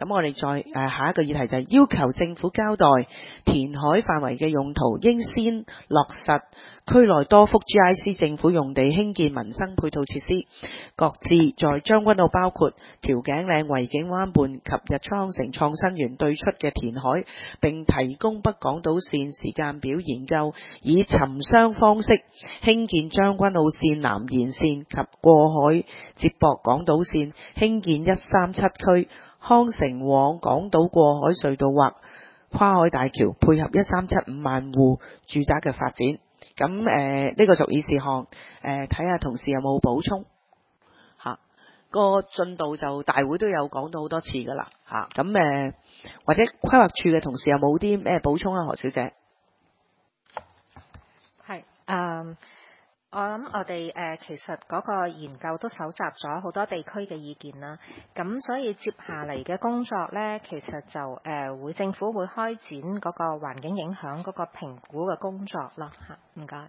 咁我哋再下一個議題就係要求政府交代填海範圍嘅用途，應先落實區內多幅 GIC 政府用地興建民生配套設施，各自在將軍澳包括調景嶺、維景灣畔及日出康城創新園對出嘅填海，並提供北港島線時間表研究，以尋雙方式興建將軍澳線南延線及過海接駁港島線，興建137區康城往港島過海隧道或跨海大橋，配合1375萬戶住宅嘅發展。咁呢個屬議事項，睇下同事有冇補充嚇。個進度就大會都有講到好多次㗎啦嚇。咁或者規劃處嘅同事有冇啲咩補充啊？何小姐。 係我諗我哋其實嗰個研究都搜集咗好多地區嘅意見啦，咁所以接下嚟嘅工作呢，其實就政府會開展嗰個環境影響嗰個評估嘅工作咯嚇。唔該。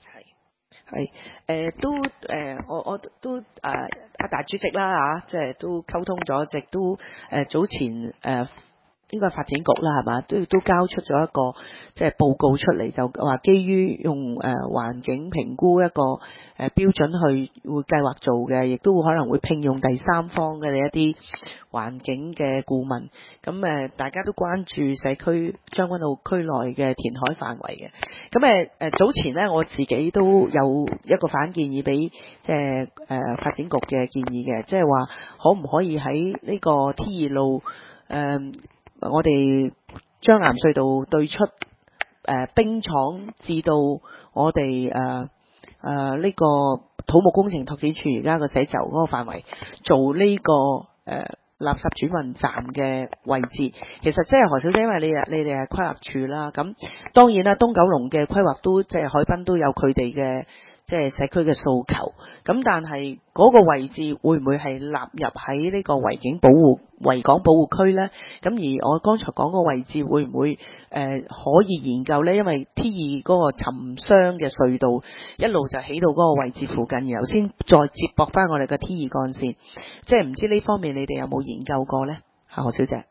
我都阿大主席啦嚇，即係都溝通咗，亦都早前應該係發展局啦係嘛，都交出咗一個即係報告出嚟，就話基於用環境評估一個標準去會計劃做嘅，亦都可能會聘用第三方嘅一啲環境嘅顧問。咁大家都關注社區將軍澳區內嘅填海範圍嘅。咁早前呢，我自己都有一個反建議俾即係發展局嘅建議嘅，即係話可唔可以喺呢個 T2 路我哋將藍隧道對出冰廠至到我哋呢個土木工程拓展處而家個寫就嗰個範圍做呢個垃圾轉運站嘅位置。其實即係何小姐，因為你哋係規劃處啦，咁當然啦，東九龍嘅規劃都即係海濱都有佢哋嘅即係社區嘅訴求，咁但係嗰個位置會唔會係納入喺呢個維港保護區呢？咁而我剛才講個位置會唔會可以研究呢？因為 T2 嗰個沉箱嘅隧道一路就起到嗰個位置附近，然後先再接駁翻我哋嘅 T2 幹線，即係唔知呢方面你哋有冇研究過呢？何小姐。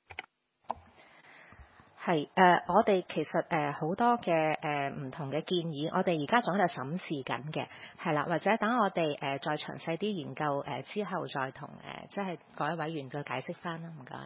係我哋其實好多嘅唔同嘅建議，我哋而家仲喺度審視緊嘅，係啦，或者等我哋再詳細啲研究之後，再同即係各位委員再解釋翻啦，唔該。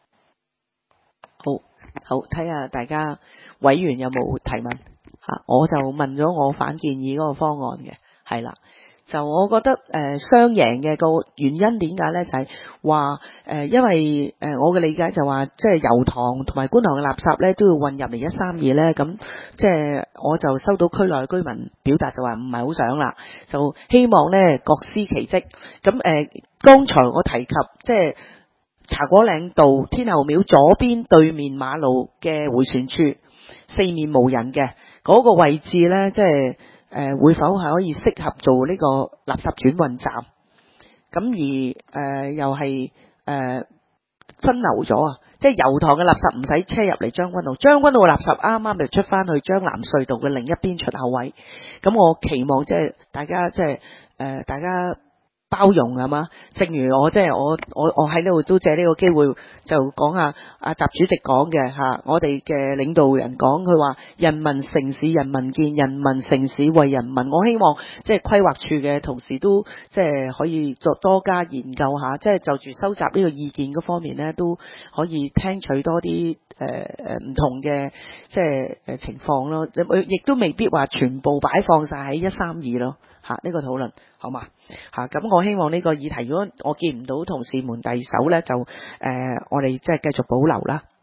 好，睇下大家委員有冇提問嚇，我就問咗我反建議嗰個方案嘅，係啦。就我覺得雙贏嘅個原因點解呢？就係話因為我嘅理解就話，即係油塘同埋觀塘嘅垃圾呢都要運入嚟132呢。咁即係我就收到區內居民表達就話唔係好想啦，就希望呢各司其職。咁剛才我提及即係茶果嶺道天后廟左邊對面馬路嘅迴旋處四面無人嘅嗰個位置呢，即係會否係可以適合做呢個垃圾轉運站？咁而又係分流咗啊！即係油塘嘅垃圾唔使車入嚟將軍澳，將軍澳嘅垃圾啱啱就出翻去將藍隧道嘅另一邊出口位。咁我期望即係大家即係大家包容係嘛？正如我即係我喺呢度都借呢個機會就講下阿習主席講嘅嚇，我哋嘅領導人講佢話人民城市人民建，人民城市為人民。我希望即係規劃處嘅同事都即係可以作多加研究下，即係就住收集呢個意見嗰方面呢，都可以聽取多啲唔同嘅即係情況咯，亦都未必話全部擺放晒喺132咯。呢個討論好嘛？咁我希望呢個議題，如果我見唔到同事們遞手呢，就我哋即係繼續保留啦。